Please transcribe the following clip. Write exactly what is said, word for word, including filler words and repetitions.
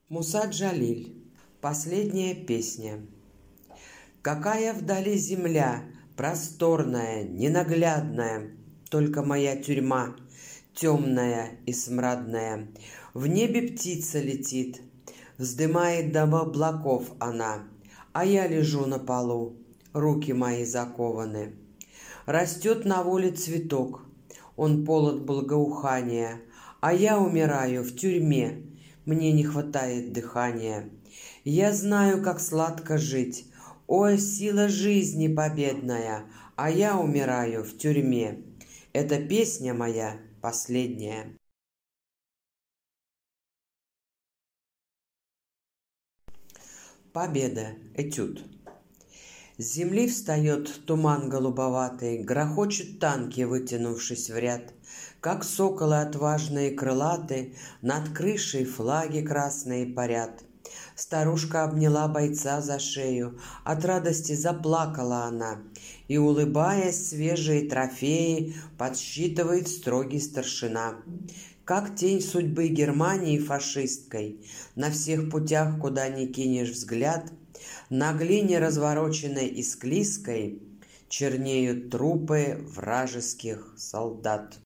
Муса Джалиль. Последняя песня. Какая вдали земля, просторная, ненаглядная, только моя тюрьма, темная и смрадная. В небе птица летит, вздымает до облаков она, а я лежу на полу, руки мои закованы. Растет на воле цветок, он полон благоухания, а я умираю в тюрьме, мне не хватает дыхания. Я знаю, как сладко жить, о, сила жизни победная, а я умираю в тюрьме. Эта песня моя последняя. Победа. Этюд. С земли встает туман голубоватый, грохочут танки, вытянувшись в ряд. Как соколы отважные крылаты, над крышей флаги красные парят. Старушка обняла бойца за шею, от радости заплакала она, и, улыбаясь, свежие трофеи подсчитывает строгий старшина. Как тень судьбы Германии фашистской, на всех путях, куда ни кинешь взгляд, на глине развороченной и склизкой чернеют трупы вражеских солдат.